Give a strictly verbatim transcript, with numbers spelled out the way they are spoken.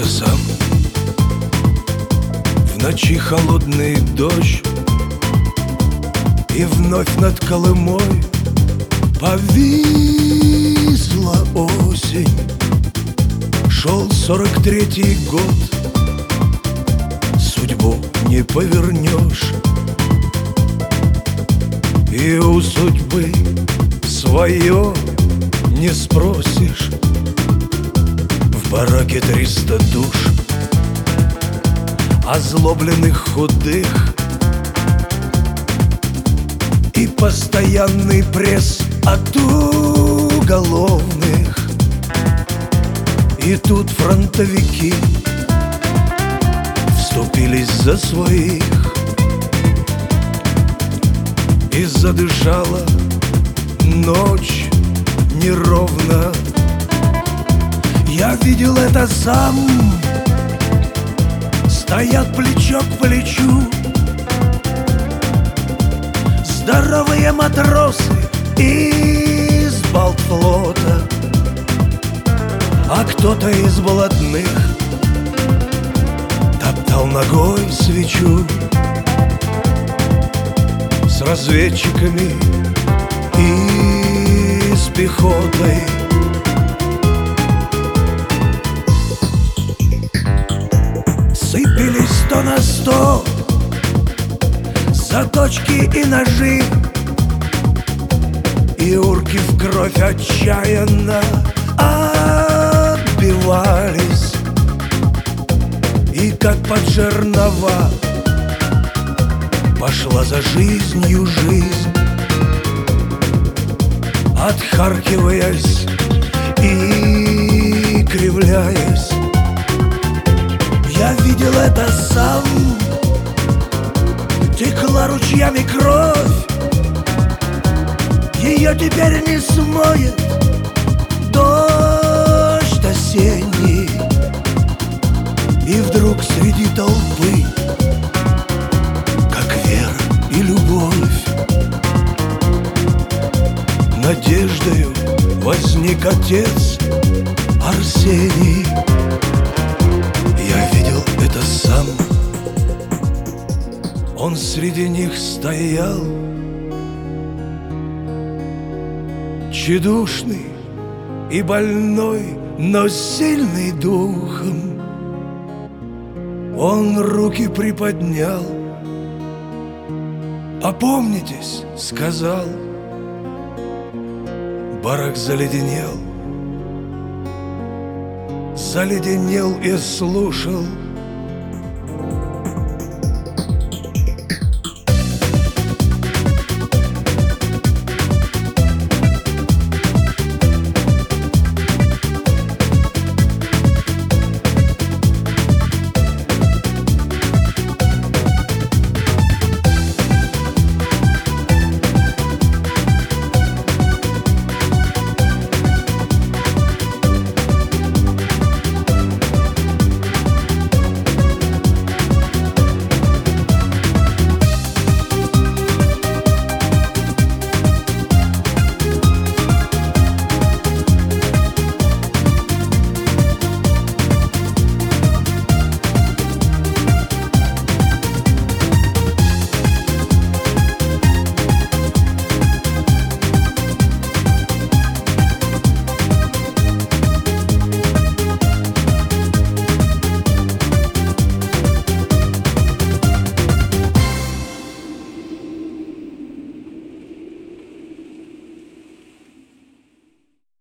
это сам. В ночи холодный дождь, и вновь над Колымой повисла осень. Шел сорок третий год, судьбу не повернешь, и у судьбы свое не спросишь. В бараке триста душ, озлобленных, худых, и постоянный пресс от уголовных. И тут фронтовики вступились за своих, и задышала ночь неровно. Я видел это сам. Стоят плечо к плечу здоровые матросы из Балтфлота, а кто-то из блатных топтал ногой свечу. С разведчиками и с пехотой сыпались сто на сто заточки и ножи, и урки в кровь отчаянно отбивались. И как под жернова пошла за жизнью жизнь, отхаркиваясь и кривляясь. Я видел это сам. Текла ручьями кровь, ее теперь не смоет дождь осенний. И вдруг среди толпы, как вера и любовь, надеждою возник отец Арсений. Я видел это сам. Он среди них стоял, тщедушный и больной, но сильный духом. Он руки приподнял. «Опомнитесь», — сказал. Барак заледенел, заледенел и слушал